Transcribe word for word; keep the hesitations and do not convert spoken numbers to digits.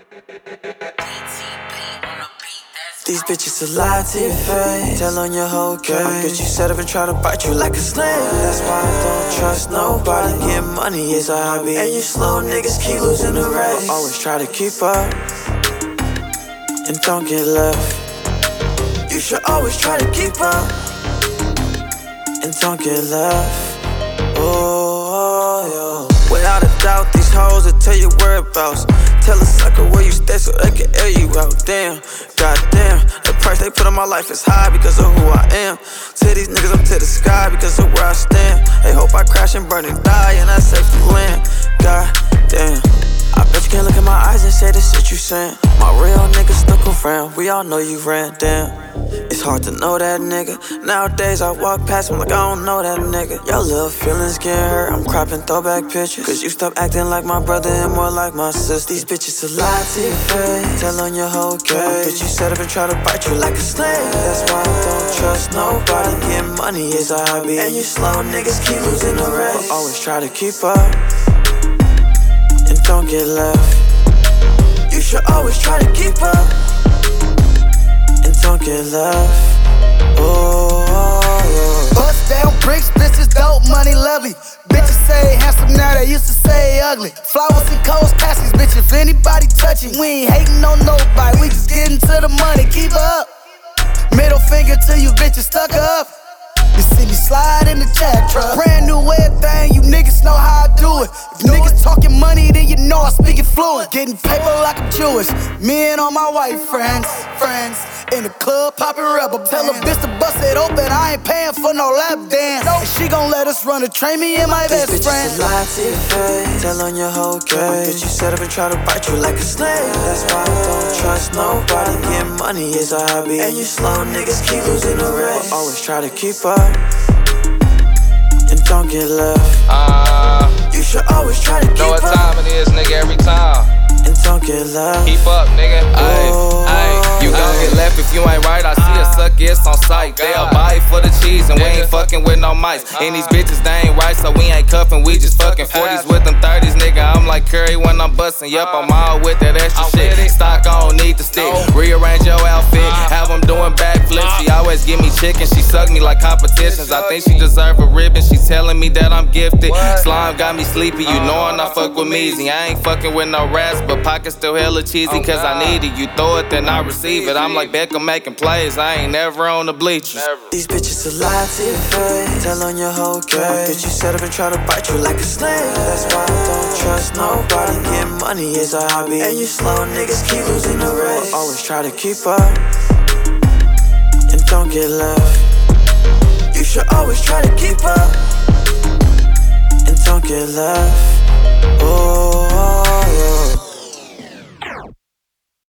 These bitches a lie to your face, tell on your whole game. Bitch, you set up and try to bite you like a snake. That's why I don't trust nobody. Getting money is a hobby, and you slow niggas keep losing the race. Always try to keep up and don't get left. You should always try to keep up and don't get left. Oh, yeah. Without a doubt, these hoes will tell you whereabouts. Tell a sucker where you stay so they can air you out. Damn, goddamn, the price they put on my life is high because of who I am. To these niggas, I'm to the sky because of where I stand. They hope I crash and burn and die and I safe to land. Goddamn, I bet you can't look in my eyes and say the shit you saying. My real niggas stuck around, we all know you ran down. It's hard to know that nigga. Nowadays I walk past him like I don't know that nigga. Your little feelings getting hurt, I'm cropping throwback pictures. Cause you stop acting like my brother and more like my sister. These bitches a lie to your face, tell on your whole game. Bitch, you set up and try to bite you like a snake. That's why I don't trust nobody. Getting money is a hobby, and you slow niggas keep losing the race. Always try to keep up and don't get left. You should always try to keep up and don't get left. Oh, yeah. Bust down bricks, bitches dope, money lovely. Bitches say handsome, now they used to say ugly. Flowers and coals, pass these bitches, if anybody touching. We ain't hating on nobody, we just getting to the money. Keep her up. Middle finger to you bitches, stuck her up. You see me slide in the jack truck. Brand new everything, you niggas know how I do it. If niggas talking money, then you know I speak it fluent. Getting paper like I'm Jewish. Me and all my white friends, friends. In the club, poppin' rubber. Tell a bitch to bust it open, I ain't paying for no lap dance. And she gon' let us run to train me and my best friend. These bitches a lie to your face, tell on your whole game. Bitch, you set up and try to bite you like a snake. That's why I don't trust nobody. Getting money is a hobby, and you slow niggas keep losing the race. Always try to keep up and don't get left. Uh, you should always try to keep know up. Know what time it is, nigga, every time. And don't get left. Keep up, nigga. Ayy, oh, ayy. You gon' get left if you ain't right. I see a suck, it's on sight. They'll buy it for the cheese, and we ain't fucking with no mice. And these bitches, they ain't right, so we ain't cuffin', we just fucking forties with them thirties, nigga. I'm like Curry when I'm bustin'. Yup, I'm all with that extra shit. Stock, I don't need the stick. Rearrange your outfit, have them doing backflips. She always give me chicken, she suck me like competitions. I think she deserve a ribbon, she telling me that I'm gifted. Slime got me sleepy, you knowin' I fuck with Meezy. I ain't fucking with no rats, but pockets still hella cheesy, cause I need it. You throw it, then I receive it. I'm like Beckham making plays, I ain't never on the bleachers. These bitches a lie to your face, tell on your whole game. Bitch, you set up and try to bite you like a snake. That's why I don't trust nobody. Getting money is a hobby, and you slow niggas keep losing the race. Always try to keep up and don't get left. You should always try to keep up and don't get left. Oh.